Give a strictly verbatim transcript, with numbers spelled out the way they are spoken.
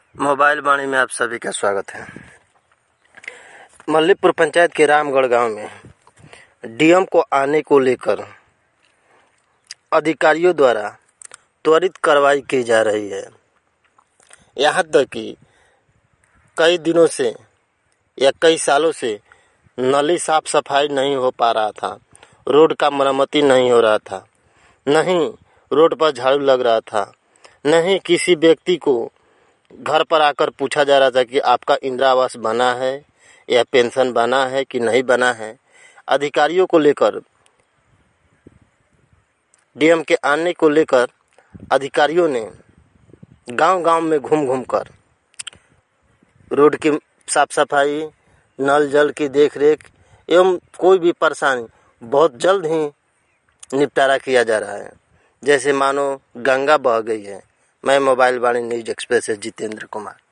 Mobile वाणी में आप सभी का स्वागत है। मल्लीपुर पंचायत के रामगढ़ गांव में डीएम को आने को लेकर अधिकारियों द्वारा त्वरित कार्रवाई की जा रही है। यहाँ तक कि कई दिनों से या कई सालों से नाली साफ सफाई नहीं हो पा रहा था, रोड का मरम्मती नहीं हो रहा था, नहीं रोड पर झाड़ू लग रहा था, नहीं किसी व्यक्ति को घर पर आकर पूछा जा रहा था कि आपका इंदिरा आवास बना है या पेंशन बना है कि नहीं बना है। अधिकारियों को लेकर डीएम के आने को लेकर अधिकारियों ने गांव-गांव में घूम-घूम कर रोड की साफ सफाई, नल जल की देखरेख एवं कोई भी परेशानी बहुत जल्द ही निपटारा किया जा रहा है, जैसे मानो गंगा बह गई है। मैं मोबाइल वाणी न्यूज़ एक्सप्रेस से जितेंद्र कुमार।